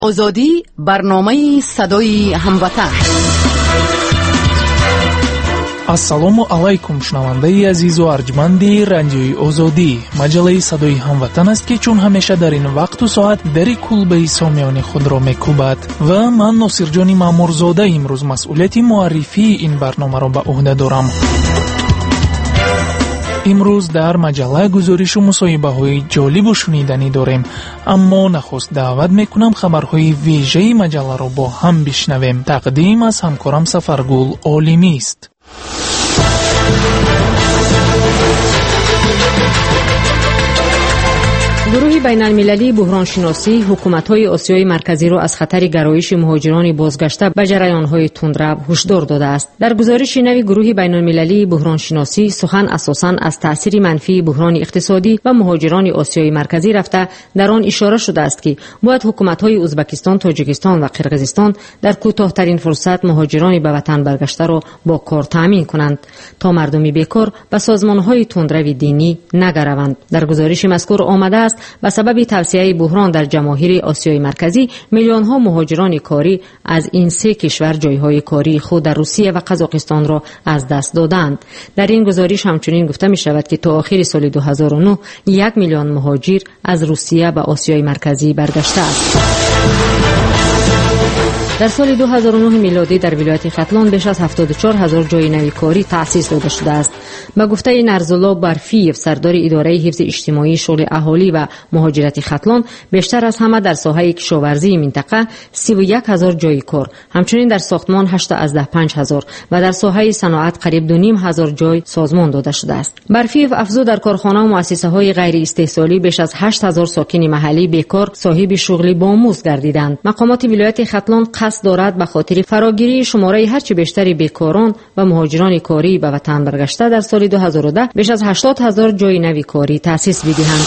آزادی، برنامه صدای هموطن. ассалому алайкум шунавандаи азизу арҷманди радиои озодӣ. маҷалаи садои ҳамватан аст ки чун ҳамеша дар ин вақту соат дари кулбаи сомиёни худро мекӯбад ва ман носирҷони маъмурзода имрӯз масъулияти муаррифии ин барномаро ба уҳда дорам. имрӯз дар маҷалла гузоришу мусоҳибаҳои ҷолибу шуниданӣ дорем, аммо нахуст даъват мекунам хабарҳои вижаи маҷалларо бо ҳам бишнавем. тақдим аз ҳамкорам Сафаргул Олимист. گروه بین‌المللی بحرانشناسی حکومت‌های آسیای مرکزی را از خطر گرایش مهاجران بازگشته به جریان‌های تندرو هشدار داده است. در گزارش نوی گروه بین‌المللی بحرانشناسی سخن اساساً از تأثیر منفی بحران اقتصادی و مهاجران آسیای مرکزی رفته در آن اشاره شده است که باید حکومت‌های ازبکستان، تاجیکستان و قرقیزستان در کوتاه‌ترین فرصت مهاجران به وطن برگشته را با کار تامین کنند تا مردم بیکار به سازمان‌های تندرو دینی نگروند. در گزارش مذکور آمده است به سبب توسعه بحران در جماهیر آسیای مرکزی میلیون ها مهاجران کاری از این سه کشور جایهای کاری خود در روسیه و قزاقستان را از دست دادند. در این گزارش همچنین گفته می شود که تا آخر سال 2009 1 میلیون مهاجر از روسیه به آسیای مرکزی برگشته است. در سال 2009 میلادی در ولایت ختلان بیش از 74,000 جای نوی کاری تأسیس داده شده است. به گفته نرزالله برفیف، سردار اداره حفظ اجتماعی شغل اهالی و مهاجرت ختلان، بیشتر از همه در ساحه کشاورزی منطقه 31,000 جای کار، همچنین در ساختمان 8,500 و در ساحه صنعت قریب 2,500 جای سازمان داده شده است. برفیف افزود در کارخانه و مؤسسه‌های غیر استحصالی بیش از 8,000 ساکن محلی بیکار صاحب شغل باموز گردیدند. مقامات ولایت ختلان قصد دارد به خاطر فراگیری شماره هرچه بیشتری بیکاران و مهاجران کاری به وطن برگشته در سال 2010 بیش از 80,000 جای نوی کاری تأسیس بدهند.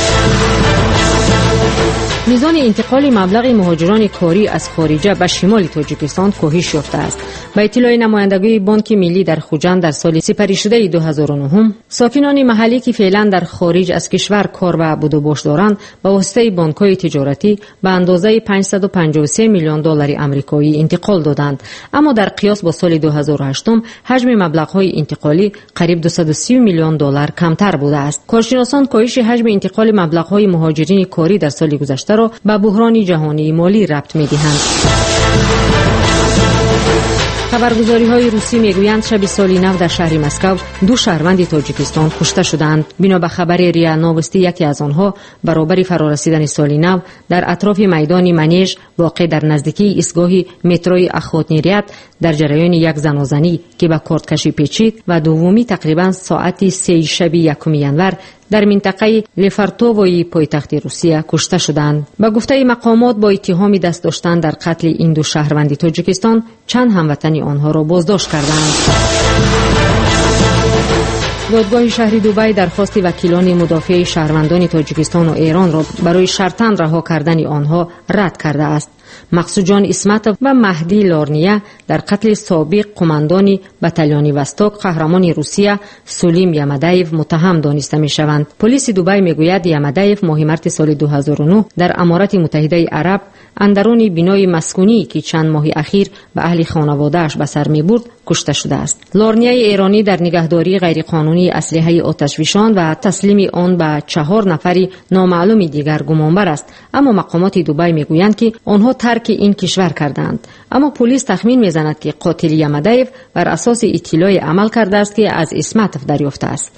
میزان انتقال مبلغ مهاجران کاری از خارجه به شمال تاجیکستان کاهش یافته است. به اطلاع نمایندگی بانک ملی در خوجند در سال سپریشده 2009 ساکنان محلی که فعلا در خارج از کشور کار و بود و باش دارند به واسطه بانک‌های تجارتی به اندازه 553 میلیون دلار آمریکایی انتقال دادند، اما در قیاس با سال 2008 حجم مبلغ‌های انتقالی قریب 230 میلیون دلار کمتر بوده است. کارشناسان کاهش حجم انتقال مبلغ‌های مهاجرین کاری در سال گذشته را به بحران جهانی مالی ربط می‌دهند. خبرگزاری‌های روسی میگویند شب سال نو در شهر مسکو 2 شهروند تاجیکستان کشته شدند. بنا به خبر ریا نوستی یکی از آنها برابر فرارسیدن سال نو در اطراف میدان منیژ واقع در نزدیکی ایستگاه متروی اخواتنیریت در جریان یک زنازنی که به کارتکشی پیچید و دومی تقریبا ساعت 3 شب 1 ینور در منطقه لفرتووی پایتخت روسیه کشته شدند. به گفته مقامات با اتهام دست داشتن در قتل این 2 شهروند تاجیکستان چند هموطن آنها را بازداشت کردند. دادگاه شهر دوبی درخواست وکیلان مدافع شهروندان تاجیکستان و ایران را برای شرطاً رها کردن آنها رد کرده است. مقصود جان اسمتوف و مهدی لارنیه در قتل سابق قماندان بتالیون وستاک قهرمان روسیه سولیم یمدایف متهم دانسته می‌شوند. پلیس دوبی میگوید یمدایف ماه مارس سال 2009 در امارات متحده عرب اندرون بنای مسکونی که چند ماه اخیر به اهل خانواده‌اش به سر می‌برد کشته شده است. لارنیه ایرانی در نگهداری غیرقانونی اسلحه آتشفشان و تسلیم آن به 4 نفر نامعلوم دیگر گمانبر است، اما مقامات دوبی میگویند که آنها ترک این کشور کردند. اما پلیس تخمین میزند که قاتل یمدایف بر اساس اطلاع عمل کرده است که از اسمتوف دریافته است.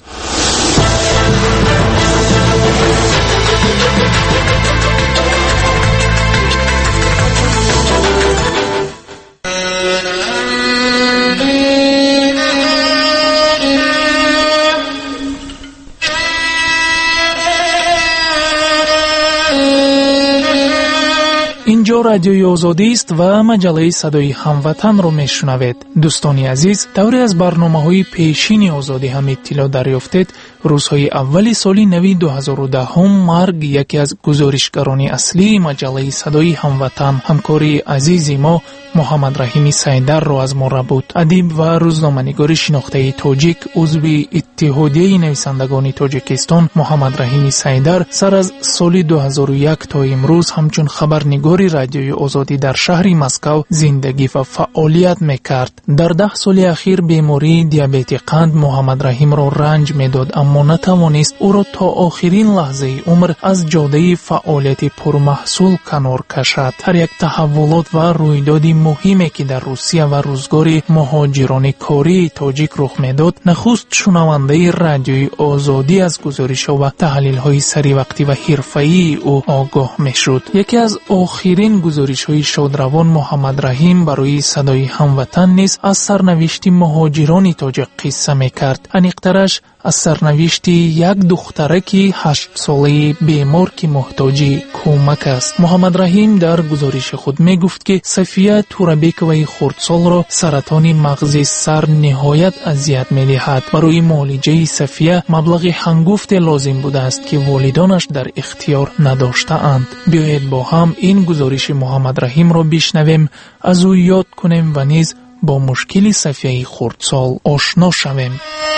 اینجا رادیوی آزادی است و مجله صدای هموطن را میشنوید. دوستان عزیز، دوری از برنامه‌های پیشین آزادی هم اطلاع دریافتید рӯзҳои аввали соли нави 2010 марг яке аз гузоришгарони аслии маҷаллаи Садои ҳамватан, ҳамкори азизи мо муҳаммад Раҳими Сайдарро аз мо рабуд. Адиб ва рӯзноманигори шинохтаи тоҷик, узви иттиҳодияи нависандагони Тоҷикистон Муҳаммад Раҳими Сайдар сар аз соли 2001 то имрӯз ҳамчун хабарнигори радиои озодӣ дар шаҳри Москав зиндагӣ ва фаъолият мекард. Дар 10 соли ахир бемории диабети қанд Муҳаммад Раҳимро ранҷ медод, аммо натавонист ӯро то охирин лаҳзаи умр аз ҷодаи фаъолияти пурмаҳсул канор кашад. ҳар як таҳаввулот ва рӯйдоди муҳиме ки дар Русия ва рӯзгори муҳоҷирони кории тоҷик рух медод, нахуст шунавандаи радиои озодӣ аз гузоришҳо ва таҳлилҳои саривақтӣ ва ҳирфаии ӯ огоҳ мешуд. яке аз охирин гузоришҳои шодравон Муҳаммад Раҳим барои Садои ҳамватан низ аз сарнавишти муҳоҷирони тоҷик қисса мекард. аниқтараш аз сарнавишти як духтараки 8-солаи бемор ки муҳтоҷи кӯмак аст. Муҳаммад Раҳим дар гузориши худ мегуфт ки Сафия Турабековаи хурдсолро саратони мағзи сар ниҳоят азият медиҳад. барои муолиҷаи Сафия маблағи ҳангуфте лозим будааст ки волидонаш дар ихтиёр надоштаанд. биёед бо ҳам ин гузориши Муҳаммад Раҳимро бишнавем, аз ӯ ёд кунем ва низ бо мушкили Сафияи хурдсол ошно шавем.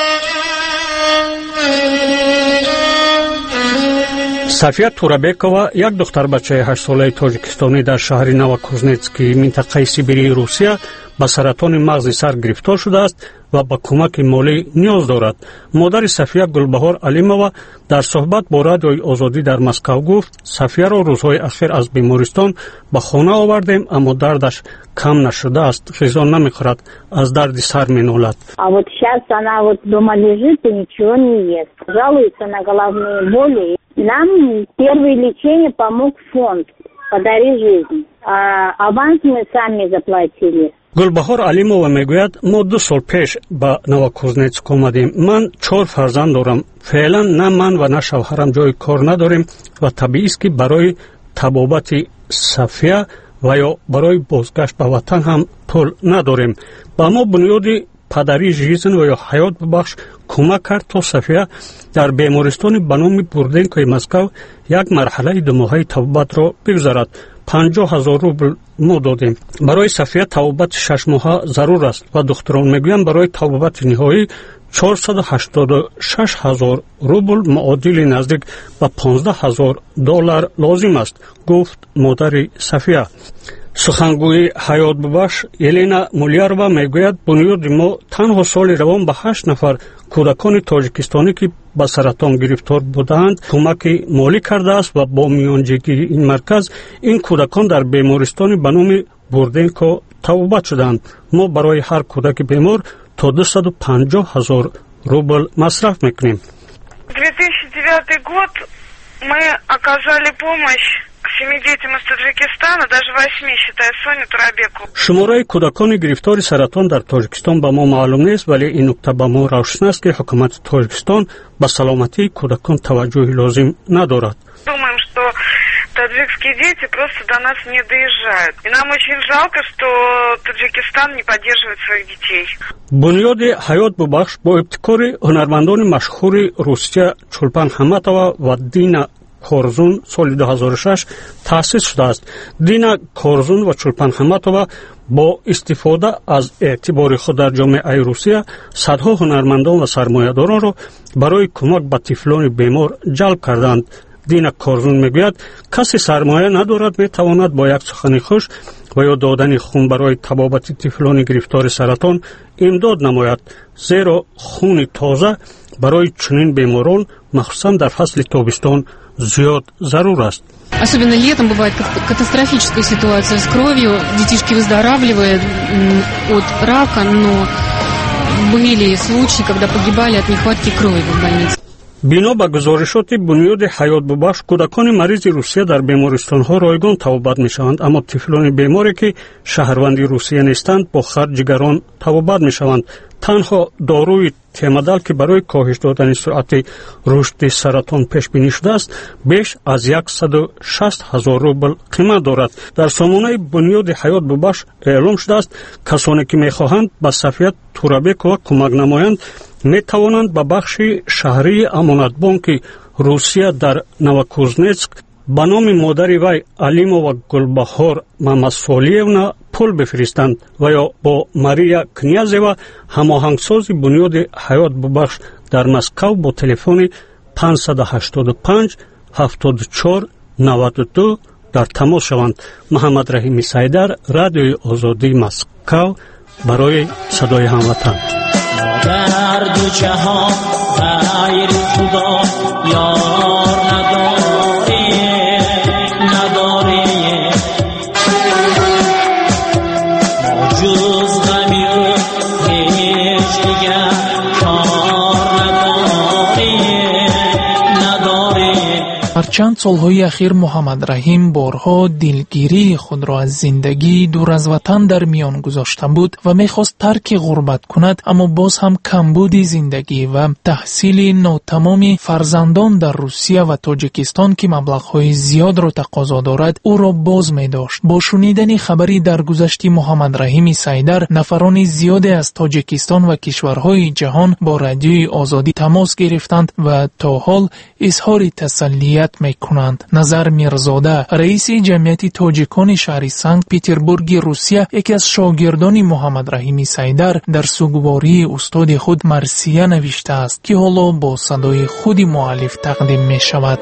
Сафия Турабекова, як духтарбачаи 8-солаи тоҷикистонӣ дар шаҳри Новокузнецки, минтақаи Сибирии Русия, ба саратони мағзи сар гирифтор шудааст ва ба кӯмаки молӣ ниёз дорад. модари Сафия Гулбаҳор Алимова дар суҳбат бо радиои озодӣ дар Москав гуфт: Сафияро рӯзҳои ахир аз бемористон ба хона овардем, аммо дардаш кам нашудааст, ғизо намехӯрад, аз дарди сар менолад. А вот сейчас она вот дома лежит и ничего не ест. Жалуется на головные боли. Нам первое лечение помог фонд «Подари жизнь». А аванс мы сами заплатили. Гулбаҳор Алимова мегӯяд: мо 2 сол пеш ба Новокузнецк омадем. ман 4 фарзанд дорам. феълан на ман ва на шавҳарам ҷои кор надорем ва табиист ки барои табобати Сафия ва ё барои бозгашт ба ватан ҳам пул надорем. ба мо бунёди падари жизн ва ё ҳаёт бубахш кӯмак кард, то Сафия дар бемористони ба номи Бурденкои Москав як марҳалаи 2 моҳаи табобатро бигузарад. 50,000 рубл мо додем. барои Сафия табобати 6 моҳа зарур аст ва духтурон мегӯянд барои табобати ниҳоӣ 486,000 рубл муодили наздик ба $15,000 лозим аст, гуфт модари Сафия. сухангӯи ҳаётбубахш Елена Мулярова мегӯяд: бунёди мо танҳо соли равон ба 8 нафар кӯдакони тоҷикистонӣ ки ба саратон гирифтор будаанд кӯмаки молӣ кардааст ва бо миёнҷигии ин марказ ин кӯдакон дар бемористони ба номи Бурденко табобат шуданд. мо барои ҳар кӯдаки бемор то 250,000 рубл масраф мекунем. 2009 год мы оказали помощь 7 детям из Таджикистана, даже 8, считая Соню Турабекову. шумораи кӯдакони гирифтори саратон дар Тоҷикистон ба мо маълум нест, вале ин нукта ба мо равшан аст ки ҳукумати Тоҷикистон ба саломатии кӯдакон таваҷҷӯҳи лозим надорад. Думаем, что таджикские дети просто до нас не доезжают. И нам очень жалко, что Таджикистан не поддерживает своих детей. бунёди ҳаёт бубахш бо ибтикори ҳунармандони машҳури Русия Чулпан Хаматова ва Дина Корзун соли 2006 таъсис шудааст. Дина Корзун ва Чулпан Хаматова бо истифода аз эътибори худ дар ҷомеаи Русия садҳо ҳунармандон ва сармоядоронро барои кӯмак ба тифлони бемор ҷалб карданд. Дина Корзун мегӯяд: касе сармоя надорад метавонад бо як сухани хуш ва ё додани хун барои табобати тифлони гирифтори саратон имдод намояд, зеро хуни тоза барои чунин беморон махсусан дар фасли тобистон зиёд зарур аст. Особенно летом бывает катастрофическая ситуация с кровью. Детишки выздоравливают от рака, но были случаи, когда погибали от нехватки крови в больнице. бино ба гузоришоти бунёди ҳаётбубахш кӯдакони маризи Русия дар бемористонҳо ройгон табобат мешаванд, аммо тифлони беморе ки шаҳрванди Русия нестанд бо харҷи гарон табобат мешаванд. танҳо доруи темадал ки барои коҳиш додани суръати рушди саратон пешбинӣ шудааст беш аз 160,000 рубл қимат дорад. дар сомонаи бунёди ҳаёт бубахш эълом шудааст касоне ки мехоҳанд ба Сафия Турабекова кӯмак намоянд метавонанд ба бахши шаҳрии амонатбонки русия дар Новокузнецк ба номи модари вай Алимова Гулбаҳор Мамасолиевна пул бифиристанд ва ё бо Мария Князева ҳамоҳангсози бунёди ҳаёт бубахш дар Москав бо телефони 585 74 92 дар тамос шаванд. Муҳаммад Раҳими Сайдар, Радиои Озодии Москав, барои садои ҳамватан. در دو جهان غیر خدا یار نداری ما جز غمی و هیچ دیگر کار نداری هرچند سالهای اخیر محمد رحیم بارها دلگیری خود را از زندگی دور از وطن در میان گذاشته بود و میخواست ترک غربت کند، اما باز هم کمبود زندگی و تحصیل ناتمام فرزندان در روسیه و تاجیکستان که مبلغ‌های زیاد را تقاضا دارد او را باز می‌داشت. با شنیدن خبری درگذشت محمد رحیم سیدر، نفران زیادی از تاجیکستان و کشورهای جهان با رادیوی آزادی تماس گرفتند و تا حال اظهار تسلیت میکنند. نظر میرزاده، رئیس جمعیت تاجیکان شهر سنت پترزبورگ روسیه، یکی از شاگردان محمد رحیم سیدر، در سوگواری استاد خود مرثیه نوشته است که حالا با صدای خود مؤلف تقدیم می شود.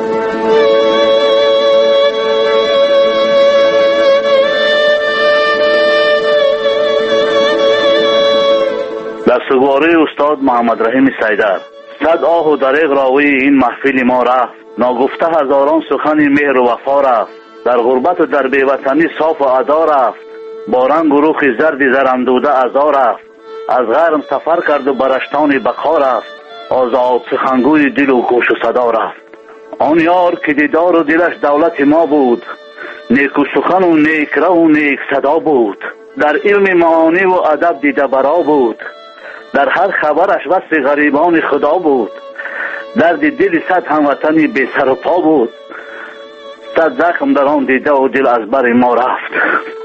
در سوگواری استاد محمد رحیم سیدر، صد آه و دریغ راوی این محفل ما رفت، ناگفته هزاران سخن مهر و وفا رفت، در غربت و در بیوطنی صاف و ادا رفت، با رنگ و رخ زرد زرندوده ازا رفت، از غرم سفر کرد و برشتان بقا رفت، آزاد سخنگوی دل و گوش و صدا رفت. آن یار که دیدار و دلش دولت ما بود، نیک و سخن و نیک رو و نیک صدا بود، در علم معانی و ادب دیده برا بود، در هر خبرش وصف غریبان خدا بود، درد دل صد هموطنی بی سر و پا بود، صد زخم در آن دیده و دل از بر ما رفت.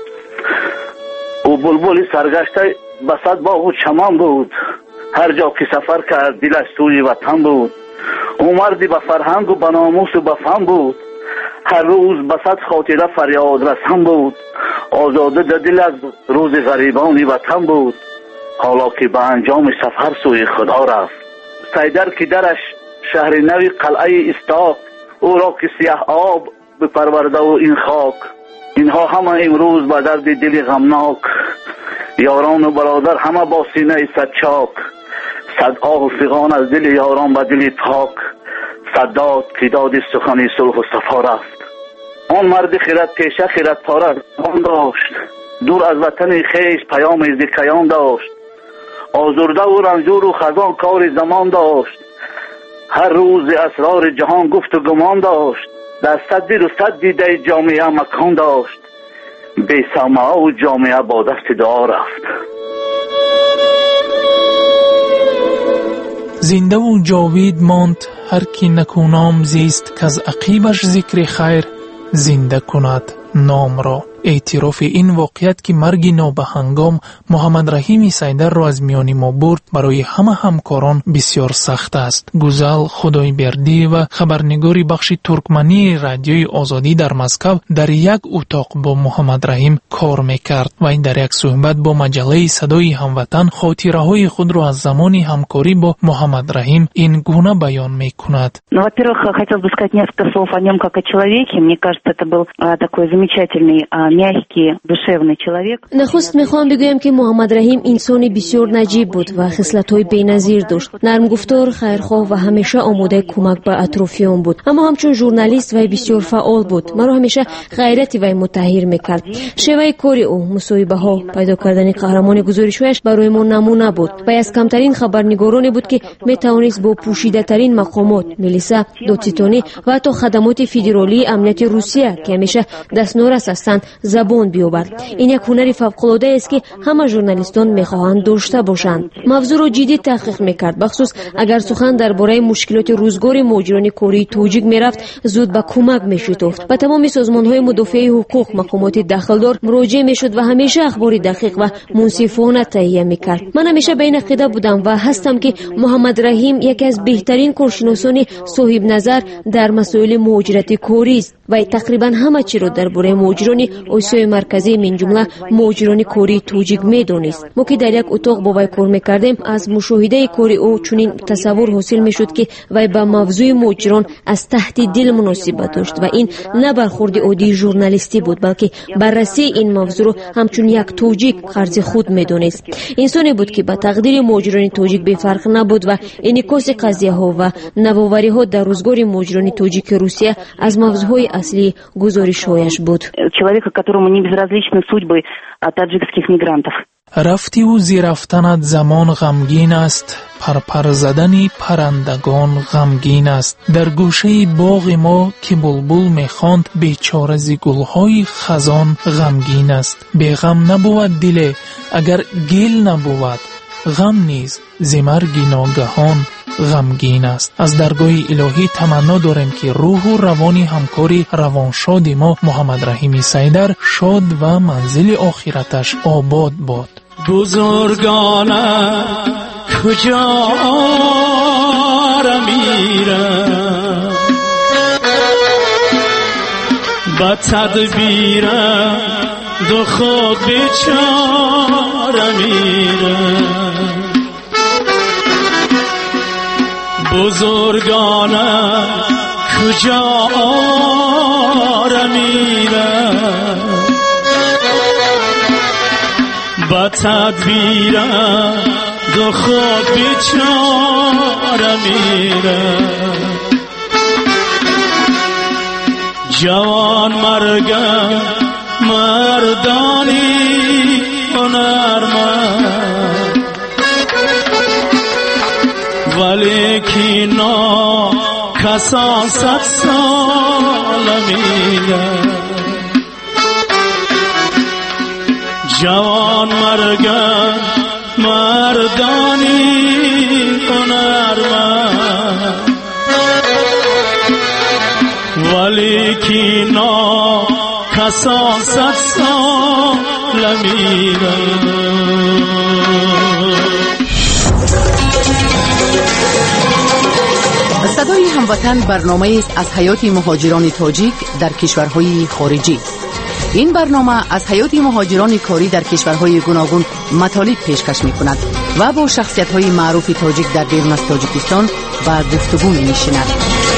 او بلبل سرگشته به صد باغ و چمان بود، هر جا که سفر کرد دلش سوی وطن بود، او مردی به فرهنگ و به ناموس و به فن بود، هر روز به صد خاطره فریاد رسان بود، آزاده دل از روز غریبان وطن بود، حالا که به انجام سفر سوی خدا رفت. سیدر که درش شهر نوی قلعه استاق، او را که سیاه آب بپرورده و این خاک، اینها همه امروز به درد دل غمناک، یاران و برادر همه با سینه صد چاک، صد آه و فغان از دل یاران به دل پاک، صد داد که داد سخن صلح و صفا رفت. آن مرد خیرت پیشه خیرت پاره آن داشت، دور از وطن خیش پیام از کیان داشت، آزرده و رنجور و خزان کار زمان داشت، هر روز اسرار جهان گفت و گمان داشت، در صد دل و صد دیده جامعه مکان داشت، بی سماع و جامعه با دست دعا رفت. زنده و جاوید ماند هر کی نکونام زیست که از عقیبش ذکر خیر زنده کند نام را. اعتراف این واقعیت که مرگ نابهنگام محمد رحیم سیدر را از میان ما برد برای همه همکاران بسیار سخت است. گوزل خدایبردی و خبرنگاری بخش ترکمنی رادیوی آزادی در مسکو در یک اتاق با محمد رحیم کار میکرد و این در یک صحبت با مجله صدای هموطن خاطره های خود را از زمان همکاری با محمد رحیم این گونه بیان میکند. Во-первых, хотел бы сказать несколько слов о нем как о человеке. Мне кажется, это был такой замечательный мягкий, душевный человек. نخست میخوام بگویم که محمد رحیم انسانی بسیار نجیب بود و خصلت‌های بی‌نظیر داشت. نرم گفتار، خیرخواه و همیشه آماده کمک به اطرافیان بود. اما همچون ژورنالیست وی بسیار فعال بود. مرا همیشه غیرت وی متحیر میکرد. شیوه کار او، مصاحبه‌ها، پیدا کردن قهرمان گزارش‌هایش برای ما نمونه بود. وی از کمترین خبرنگارانی بود که میتوانست با پوشیده‌ترین مقامات، ملیسا، دادستانی و حتی خدمات فدرالی امنیت روسیه که همیشه دستنورس هستند забон биёбад. ин як ҳунари фавқулода аст ки ҳама журналистон мехоҳанд дошта бошанд. мавзӯъро ҷиддӣ таҳқиқ мекард, бахусус агар сухан дар бораи мушкилоти рӯзгори муҳоҷирони кории тоҷик мерафт, зуд ба кӯмак мешитофт. ба тамоми созмонҳои мудофиаи ҳуқуқ, мақомоти дахлдор муроҷиа мешуд ва ҳамеша ахбори дақиқ ва мунсифона таҳия мекард. ман ҳамеша ба ин ақида будам ва ҳастам ки муҳаммад раҳим яке аз беҳтарин коршиносони соҳибназар дар масоили муҳоҷирати корист. вай тақрибан ҳама чиро дар бораи муҳоҷирони осиёи марказӣ мин ҷумла муҳоҷирони кории тоҷик медонист. мо ки дар як утоқ бо вай кор мекардем, аз мушоҳидаи кори ӯ чунин тасаввур ҳосил мешуд ки вай ба мавзӯи муҳоҷирон аз таҳти дил муносибат дошт ва ин на бархурди оддии журналистӣ буд, балки баррасии ин мавзӯъро ҳамчун як тоҷик қарзи худ медонист. инсоне буд ки ба тақдири муҳоҷирони тоҷик бефарқ набуд ва инъикоси қазияҳо ва навовариҳо дар рӯзгори муҳоҷирони тоҷики Русия аз мавзӯъҳои аслии гузоришҳояш буд. Человека, которому не безразличны судьбы таджикских мигрантов. рафтиву зирафтанат замон ғамгин аст, парпар задани паррандагон ғамгин аст. дар гӯшаи боғи мо ки булбул мехонд, бечора зи гулҳои хазон ғамгин аст. беғам набувад диле агар гел набувад, ғам низ зи марги ногаҳон ғамгин аст. аз даргоҳи илоҳӣ таманно дорем ки рӯҳу равони ҳамкори равоншоди мо Муҳаммад Раҳими Сайдар шод ва манзили охираташ обод бод. بزرگانه کجا میرم با تدبیرم دو خود بیچاره میرم بزرگانه کجا میرم با تدبیرم دو خود بیچاره میرم جوان مرگم مردانی هنرمند ولی کی نا کسان 100 سال میرم جوان مرگم مردانی هنرمند ولی کی نا کسان 100 سال میرم. صدای هموطن برنامه است از حیات مهاجران تاجیک در کشورهای خارجی. این برنامه از حیات مهاجران کاری در کشورهای گوناگون مطالب پیشکش می‌کند و با شخصیت‌های معروف تاجیک در بیرون از تاجیکستان با گفتگو می‌نشیند.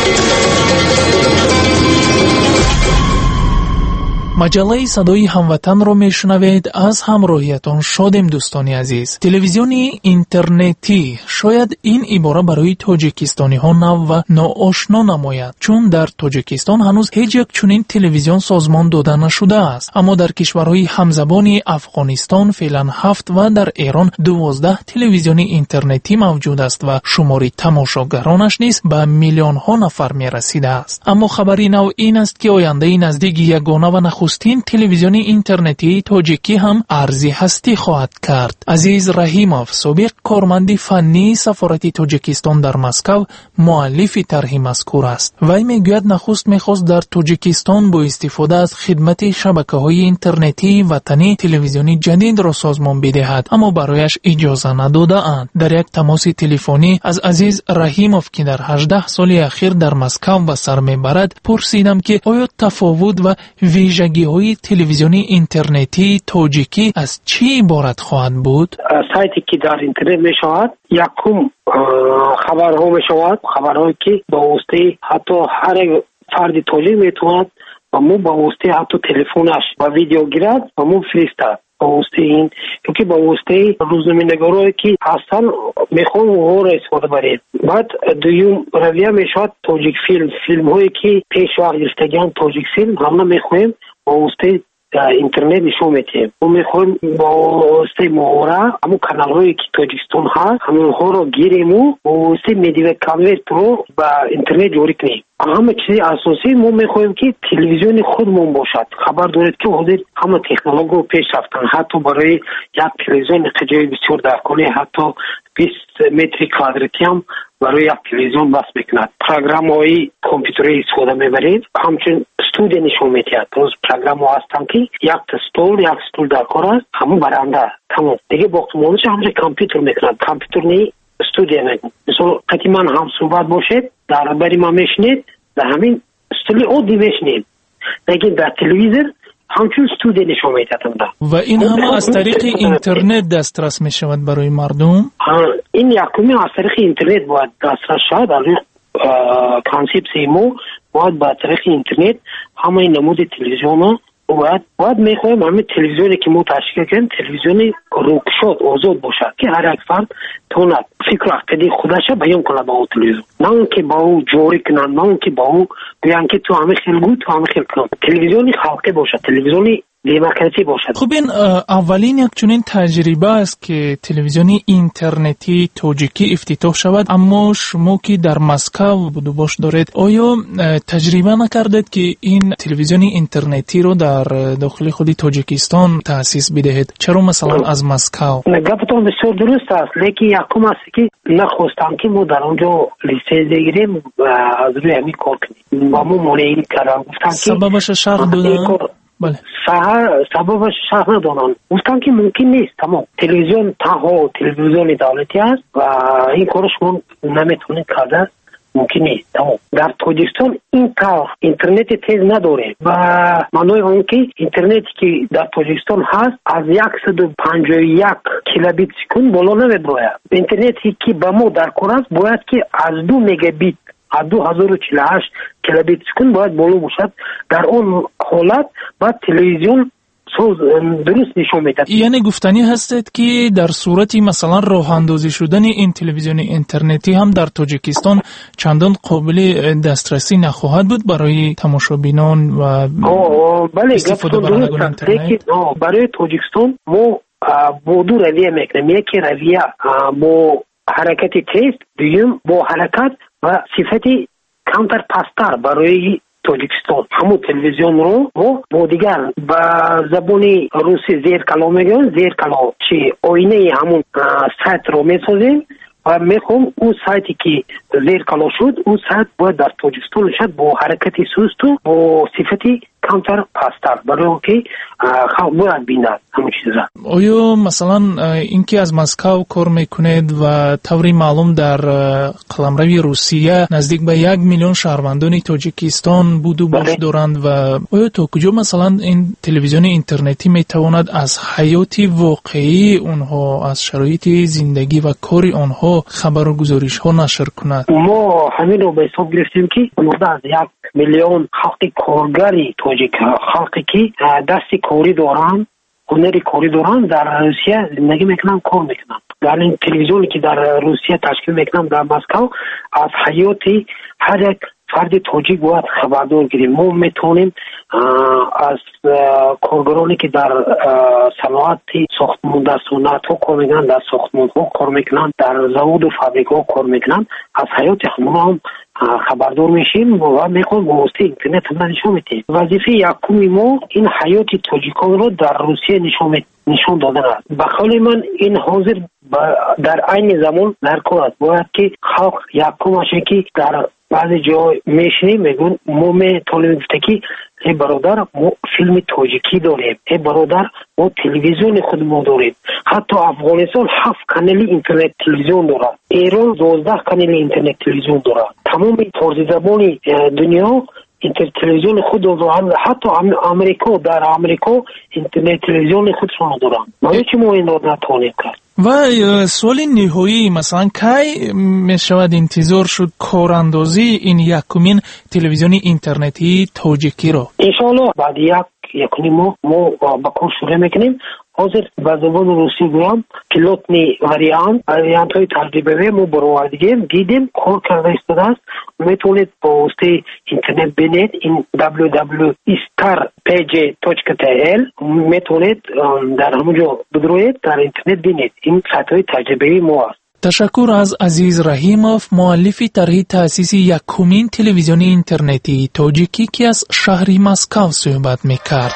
маҷаллаи садои ҳамватанро мешунавед. аз ҳамроҳиятон шодем дӯстони азиз. телевизиони интернетӣ шояд ин ибора барои тоҷикистониҳо нав ва ноошно намояд, чун дар тоҷикистон ҳанӯз ҳеҷ як чунин телевизион созмон дода нашудааст. аммо дар кишварҳои ҳамзабони Афғонистон феълан 7 ва дар Эрон 12 телевизиони интернетӣ мавҷуд аст ва шумори тамошогаронаш низ ба миллионҳо нафар мерасидааст. аммо хабари нав ин аст ки ояндаи наздики ягона ва нахустин телевизиони интернетии тоҷикӣ ҳам арзи ҳастӣ хоҳад кард. Азиз Раҳимов, собиқ корманди фаннии сафорати Тоҷикистон дар Москав, муаллифи тарҳи мазкур аст. вай мегӯяд нахуст мехост дар Тоҷикистон бо истифода аз хидмати шабакаҳои интернетии ватанӣ телевизиони ҷадидро созмон бидиҳад, аммо барояш иҷоза надодаанд. дар як тамоси телефонӣ аз Азиз Раҳимов, ки дар 18 соли ахир дар Москав ба сар мебарад, пурсидам ки оё тафовут ва вижагиҳои телевизиони интернетии тоҷикӣ аз чӣ иборат хоҳад буд? сайте ки дар интернет мешавад, якум хабарҳо мешавад, хабарҳое ки ба воситаи ҳатто ҳар як фарди тоҷик метавонад ба мо ба воситаи ҳатто телефонаш ба видео гирад ва мо фиристад. ба воситаи ин ки ба воситаи рӯзноманигорое ки ҳастан мехоҳам оҳоро истифода баред. баъд дуюм равия мешавад тоҷик филм, филмҳое ки пеш вақт гирифтагианд тоҷик филм ҳама мехоҳем ба воситаи интернет нишон метиҳем. мо мехоҳем ба воситаи моҳора ҳамон каналҳое ки Тоҷикистон ҳаст ҳамонҳоро гирему ба воситаи медиа конвертро ба интернет ҷорӣ кунем. همه چیز اساسی ما میخوایم که تلویزیون خودمون باشد. خبر دارید که حاضر همه تکنولوژی پیش رفتن، حتی برای یک تلویزیون قجای بسیار درکنه حتی 20 متر کوادراتی هم برای یک تلویزیون بس میکند. پروگرام های کامپیوتری استفاده میبرید، همچون استودیو نشون میدهد. روز پروگرام ها هستن که یک استول در کار است، همون برنده تمام دیگه باقیمانش همون کامپیوتر میکند. کامپیوتر نی استودیو میکند. مثلا قدیما هم صحبت باشد در بری ما میشنید در همین استودیو اودی میشنید، لیکن در تلویزیون همچون استودیو نشون میدهد. و این همه از طریق اینترنت دسترس میشود برای مردم. این یکمی از طریق اینترنت باید دسترس شود. در کانسپت سیمو باید با طریق اینترنت همه نمود تلویزیون ها باید میخوایم همه تلویزیونی که ما تشکیل کنیم تلویزیونی روکشاد آزاد باشد که هر یک فرد تواند فکر و عقیده خودش بیان کنه با او تلویزیون، نه اون که با او جوری کنن، نه اون که با او بیان که تو همه خیلی گو تو همه خیلی کن. تلویزیونی خلقی باشد، تلویزیونی دموکراسی باشد. خب این اولین یک چنین تجربه است که تلویزیون اینترنتی تاجیکی افتتاح شود، اما شما که در مسکو بود و باش دارید، آیا تجربه نکردید که این تلویزیون اینترنتی رو در داخل خود تاجیکستان تأسیس بدهید؟ چرا مثلا از مسکو؟ گفتم بسیار درست است، لیکن یکم است که نخواستم که ما در اونجا لیسنس بگیریم و از روی همین کار کنیم. ما مانعی کردم، گفتم که سببش شرح دادن. بله. سببش شرح ندانند، گفتن که ممکن نیست. تمام تلویزیون تنها تلویزیون دولتی است و این کارش ما نمیتونیم کرده، ممکن نیست. تمام در تاجیکستان این کار اینترنت تیز نداره و معنای اون که اینترنتی که در تاجیکستان هست از 151 کیلوبیت سکند بالا نمیبراید. اینترنتی که با ما در کار است باید که از 2 مگابیت از 2048 کیلوبیت سکند باید بالا باشد. در اون حالت باید تلویزیون درست نشون میده. یعنی گفتنی هستید که در صورتی مثلا راه اندازی شدن این تلویزیون اینترنتی هم در تاجیکستان چندان قابل دسترسی نخواهد بود برای تماشابینان و بله استفاده برندگان اینترنت. برای تاجیکستان ما با 2 رویه میکنیم. یکی رویه با حرکت تیز، دوم با حرکت و صفتی کانتر پاستر برای تاجیکستان. همون تلویزیون رو با دیگر با زبانی روسی زیر کلا میگن، زیر کلا چی آینه همون سایت رو میسازیم و میخوام اون سایتی که زیر کلا شد اون سایت باید در تاجیکستان شد با حرکتی سوست و با صفتی کانتر پاستر برای که خلق باید بیند همون چیزا. آیا مثلا اینکه از مسکو کار میکنید و طوری معلوم در قلمروی روسیه نزدیک به 1 میلیون شهروندان تاجیکستان بود و باش دارند و آیا تا کجا مثلا این تلویزیون اینترنتی میتواند از حیات واقعی اونها، از شرایط زندگی و کار آنها خبر و گزارش ها نشر کند؟ ما همین رو به حساب گرفتیم که مورد از 1 میلیون خلق کارگری تاجیک، خلقی که دست کاری دارن، هنری کاری دارن، در روسیه زندگی میکنن، کار میکنن. در این تلویزیونی که در روسیه تشکیل میکنن در مسکو از حیاتی هر یک فرد تاجیک باید خبردار گیریم. ما میتونیم از کارگرانی که در صنعت ساختمان در صنعت ها کار میکنن، در ساختمان ها کار میکنن، در زواد و فابریک ها کار میکنن، از حیات همون هم خبردار میشیم و میخوام با واسطه اینترنت هم نشون میدیم. وظیفه یکمی ما این حیات تاجیکان رو در روسیه نشون دادن است. بخاطر من این حاضر در عین زمان در کار باید که خلق یکم باشه که در بعضی جای میشنیم میگن ما میتونیم گفته که ای برادر ما فیلم تاجیکی داریم، ای برادر ما تلویزیون خود ما داریم. حتی افغانستان 7 کانال اینترنت تلویزیون داره، ایران 12 کانال اینترنت تلویزیون داره. تمام فارسی زبانی دنیا اینترنت تلویزیون خود دارن، حتی امریکا در امریکا اینترنت تلویزیون خودشون دارن. ما چه ما این رو نتونیم کرد. و سوال نهایی مثلا کی میشود انتظار شد کاراندازی این یکمین تلویزیون اینترنتی تاجیکی رو؟ انشالله بعد یکونی ما با کار شروع میکنیم. حاضر با زبان روسی گویم پیلوت نی وریانت های تجربه ما برآوردیم، دیدیم کار کرده ایستاده است. میتونید با واسطه اینترنت بینید این www.starpage.tl میتونید در همونجا بدروید در اینترنت بینید. این سایت های تجربه ما است. تشکر از عزیز رحیموف، مؤلف طرح تأسیس یکمین تلویزیون اینترنتی تاجیکی که از شهر مسکو صحبت میکرد.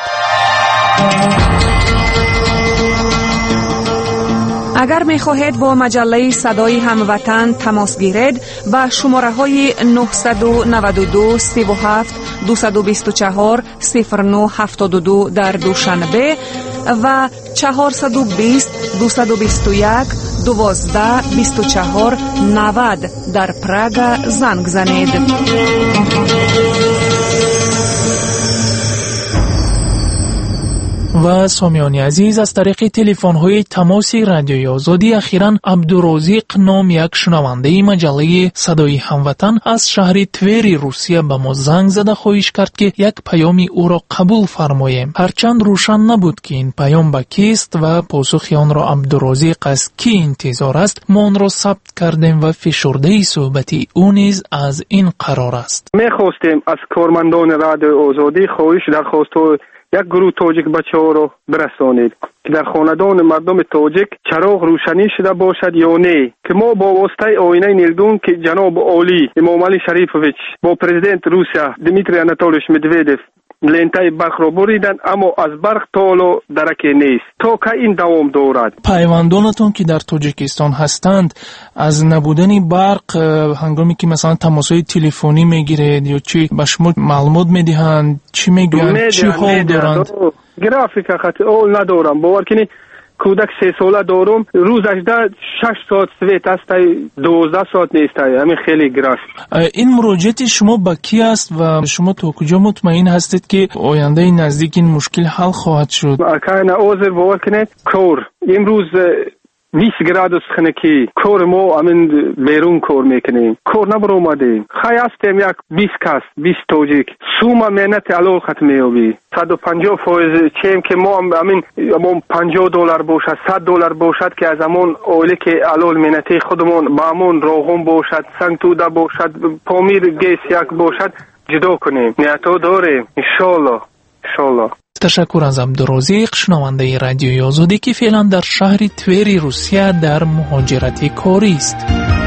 اگر می خواهید با مجله صدای هموطن تماس گیرید با شماره های 992 37 224 0972 در دوشنبه و 420 221 12 24 90 در پراگ زنگ زنید. و سامیان عزیز، از طریق تلفن‌های تماسی رادیوی آزادی اخیراً عبدالرزاق نام یک شنونده مجله صدای هموطن از شهر توری روسیه به ما زنگ زده خواهش کرد که یک پیامی او را قبول فرماییم. هرچند روشن نبود که این پیام به کیست و پاسخ آن را عبدالرزاق از کی انتظار است، ما آن را ثبت کردیم و فشرده صحبتی او نیز از این قرار است. می‌خواستیم از کارمندان رادیو آزادی خواهش درخواست یک گروه تاجیک بچه‌ها رو برسانید که در خاندان مردم تاجیک چراغ روشنی شده باشد یا نه، که ما با واسطه آینه نیلگون که جناب عالی امام علی شریفوویچ با پرزیدنت روسیه دیمیتری آناتولیویچ مدودوف لنتای برق را بریدن، اما از برق تالو درکی نیست. تا که این دوام دارد. پیوندانتون که در تاجیکستان هستند از نبودن برق هنگامی که مثلا تماسهای تلفنی میگیرید یا چی به شما معلومات میدهند، چی میگویند، چی حال دارند؟ گرافیک خط اول ندارم، باور کنید کودک 3 ساله دارم، روز 6 ساعت سویت است، 12 ساعت نیست، همین خیلی گرافیک. این مراجعت شما با کی است و شما تا کجا مطمئن هستید که آینده نزدیک این مشکل حل خواهد شد؟ اکاین اوزر باور کنید کور امروز 20 گرادوس خنکی کور ما همین بیرون کور میکنیم، کور نبر اومدیم، خیلی هستیم یک 20 کس 20 توجیک سوما مهنت علال ختم میابی 150% چیم که ما همین $50 باشد $100 باشد که از همون اولی که علال مهنتی خودمون با همون روغم باشد، سنگ توده باشد، پامیر گیس یک باشد جدا کنیم. نیتو داریم انشالله. تشکر از عبدالرزاق، شنونده رادیوی آزادی که فعلا در شهر توری روسیه در مهاجرت کاری است.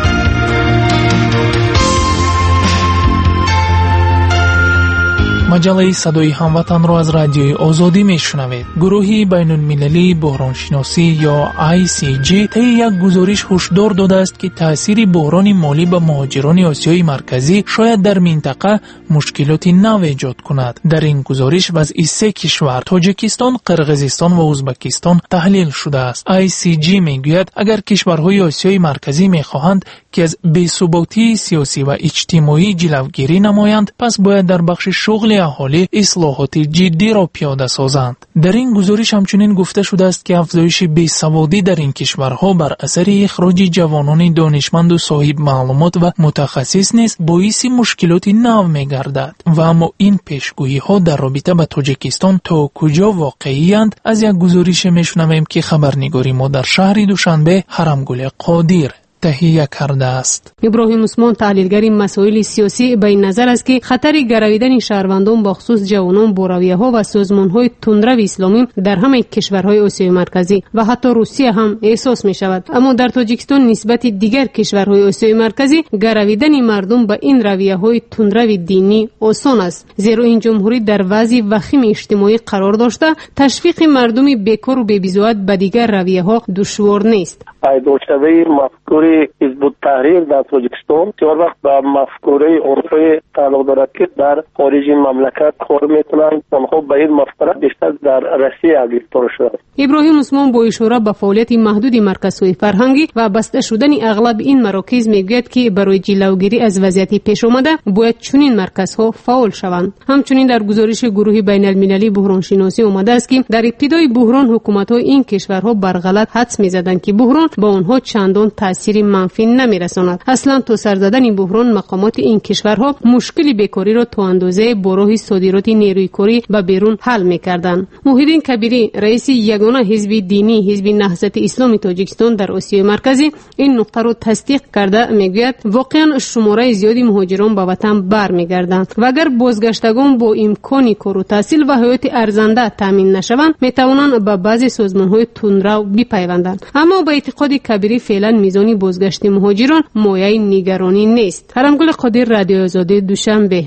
مجله صدای هموطن را از رادیوی آزادی میشنوید. گروهی بین المللی بحرانشناسی یا ICG طی یک گزارش هشدار داده است که تأثیر بحران مالی به مهاجران آسیای مرکزی شاید در منطقه مشکلات نو ایجاد کند. در این گزارش وضع 3 کشور تاجیکستان، قرقیزستان و ازبکستان تحلیل شده است. ICG میگوید اگر کشورهای آسیای مرکزی میخواهند که از بی‌ثباتی سیاسی و اجتماعی جلوگیری نمایند، پس باید در بخش شغل اهالی اصلاحات جدی را پیاده سازند. در این گزارش همچنین گفته شده است که افزایش بیسوادی در این کشورها بر اثر اخراج جوانان دانشمند و صاحب معلومات و متخصص نیز باعث مشکلات نو می‌گردد. و اما این پیشگویی‌ها در رابطه با تاجیکستان تا کجا واقعی‌اند؟ از یک گزارش میشنویم که خبرنگاری ما در شهر دوشنبه حرمگل قادر تهیه کرده است. ابراهیم عثمان تحلیلگر مسائل سیاسی به این نظر است که خطر گرویدن شهروندان با خصوص جوانان با رویه‌ها و سازمان‌های تندرو اسلامی در همه کشورهای آسیای مرکزی و حتی روسیه هم احساس می‌شود. اما در تاجیکستان نسبت دیگر کشورهای آسیای مرکزی گرویدن مردم به این رویه‌های تندرو دینی آسان است، زیرا این جمهوری در وضع وخیم اجتماعی قرار داشته تشویق مردم بیکار و بی‌بزاعت به دیگر رویه‌ها دشوار نیست. ایدوشتوی مفکوری حزب التحریر در تاجیکستان بسیار وقت به مفکوره عرفی تعلق دارد که در خارج مملکت کار میکنند، آنها به این مفکوره بیشتر در روسیه گرفتار شده. ابراهیم عثمان با اشاره به فعالیت محدود مرکزهای فرهنگی و بسته شدن اغلب این مراکز میگوید که برای جلوگیری از وضعیت پیش آمده باید چنین مرکزها فعال شوند. همچنین در گزارش گروه بین المللی بحرانشناسی آمده است که در ابتدای بحران حکومت‌های این کشورها بر غلط حدس می‌زدند که بحران با آنها چندان تاثیر منفی نمی‌رساند. اصلا تا سر زدن بحران مقامات این کشورها مشکل بیکاری را تا اندازه با راه صادرات نیروی کاری به بیرون حل می‌کردند. محیدین کبیری رئیس یگانه حزب دینی حزب نهضت اسلامی تاجیکستان در آسیای مرکزی این نقطه را تصدیق کرده میگوید واقعا شماره زیادی مهاجران به وطن برمیگردند و اگر بازگشتگان با امکان کار و تحصیل و حیات ارزنده تامین نشوند میتوانند به بعضی سازمان‌های تندرو بپیوندند. اما با اعتقاد کبیری فعلا میزان بازگشت مهاجران مایه نگرانی نیست. حرمگل قادر، رادیو آزادی، دوشنبه.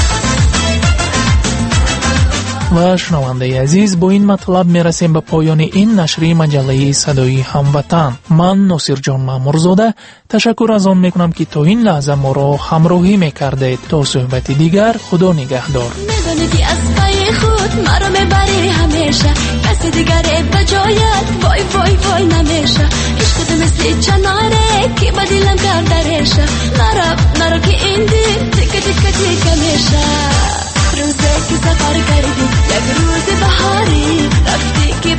و شنونده عزیز، با این مطلب میرسیم به پایان این نشری مجله صدای هموطن. من ناصر جان مامورزاده تشکر از آن میکنم که تا این لحظه ما را همراهی میکردید. تا صحبت دیگر، خدا نگهدار. میدونی که از پای خود مرا میبری همیشه، کسی دیگر به جایت وای وای وای نمیشه. عشق تو مثل چناره که با دلم کردرشه، نرو که این دل تکه تکه تکه میشه. روزه که سفر کردی یک روز بهاری، رفتی که